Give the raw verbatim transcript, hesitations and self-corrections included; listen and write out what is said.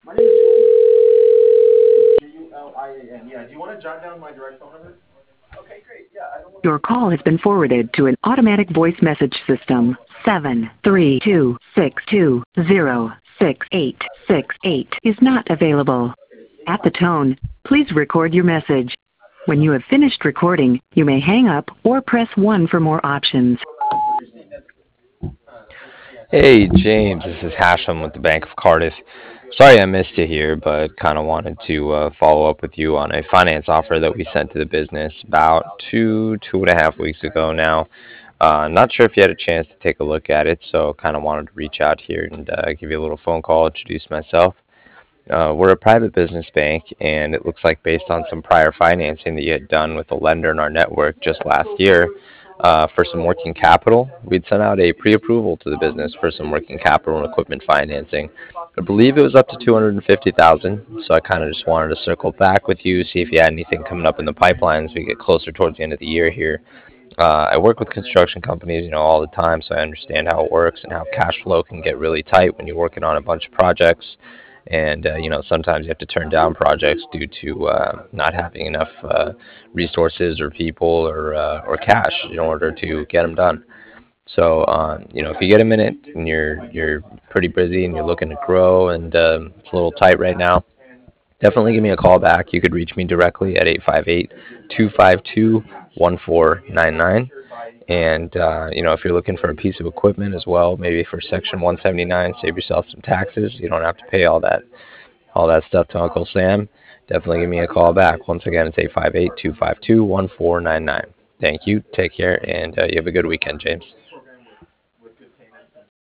My name is Julian. It's J U L I A N. Yeah. Do you want to jot down my direct phone number? Okay, great. Yeah, I don't want to. Your call has been forwarded to an automatic voice message system. Seven three two six two zero six eight six eight is not available. At the tone, please record your message. When you have finished recording, you may hang up or press one for more options. Hey, James, this is Hashem with the Bank of Cardiff. Sorry I missed you here, but kind of wanted to uh, follow up with you on a finance offer that we sent to the business about two, two and a half weeks ago now. Uh, not sure if you had a chance to take a look at it, so kind of wanted to reach out here and uh, give you a little phone call, introduce myself. Uh, we're a private business bank, and it looks like based on some prior financing that you had done with a lender in our network just last year, uh, for some working capital, we'd sent out a pre-approval to the business for some working capital and equipment financing. I believe it was up to two hundred fifty thousand dollars, so I kind of just wanted to circle back with you, see if you had anything coming up in the pipeline as we get closer towards the end of the year here. Uh, I work with construction companies, you know, all the time, so I understand how it works and how cash flow can get really tight when you're working on a bunch of projects. And, uh, you know, sometimes you have to turn down projects due to uh, not having enough uh, resources or people or uh, or cash in order to get them done. So, um, you know, if you get a minute and you're you're pretty busy and you're looking to grow and um, it's a little tight right now, definitely give me a call back. You could reach me directly at eight five eight, two five two, one four nine nine. And, uh, you know, if you're looking for a piece of equipment as well, maybe for Section one seventy-nine, save yourself some taxes. You don't have to pay all that all that stuff to Uncle Sam. Definitely give me a call back. Once again, it's eight five eight, two five two, one four nine nine. Thank you. Take care, and uh, you have a good weekend, James.